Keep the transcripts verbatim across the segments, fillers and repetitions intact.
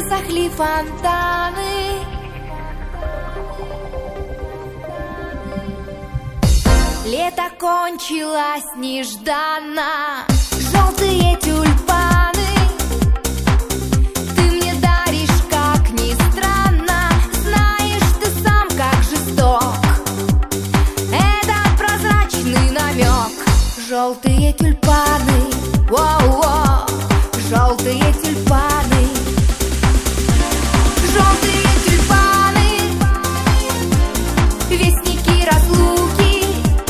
высохли фонтаны. Лето кончилось нежданно. Желтые тюльпаны ты мне даришь, как ни странно. Знаешь ты сам, как жесток этот прозрачный намек. Желтые тюльпаны, воу-воу, желтые тюльпаны. Желтые тюльпаны, вестники разлуки,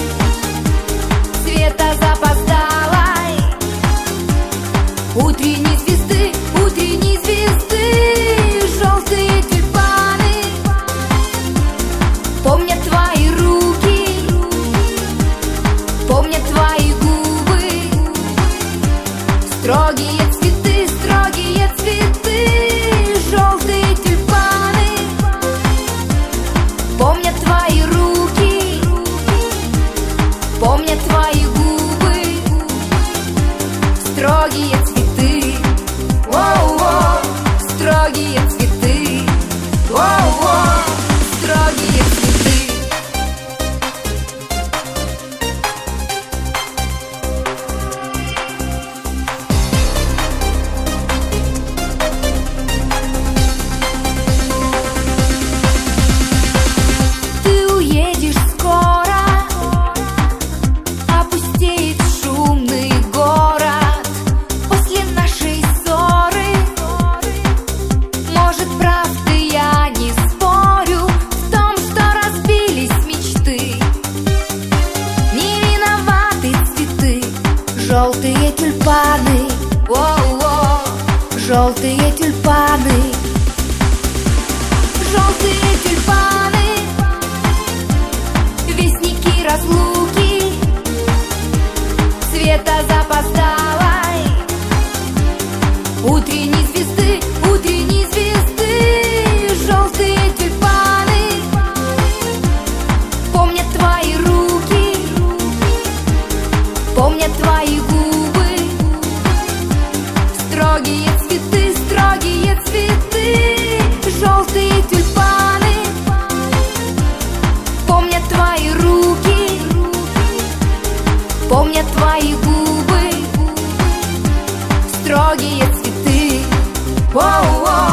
цвета запоздалой утренней звезды, утренней звезды. Желтые тюльпаны помнят твои руки, помнят твои губы. Строгие цветы, строгие цветы. Желтые тюльпаны помнят твои руки, помнят твои губы. Строгие цветы, воу-воу, строгие цветы, воу-воу, строгие цветы. Ты уедешь скоро, опустеет шумный город после нашей ссоры. Может, прав ты, я не спорю в том, что разбились мечты. Не виноваты цветы, желтые тюльпаны, воу-воу, желтые тюльпаны. Желтые тюльпаны, вестники разлуки, цвета запоздалой утренней звезды, утренней звезды. Желтые тюльпаны помнят твои руки, помнят твои губы. Строгие цветы, строгие цветы. Желтые тюльпаны помнят твои руки, помнят твои губы. Строгие цветы, воу-воу.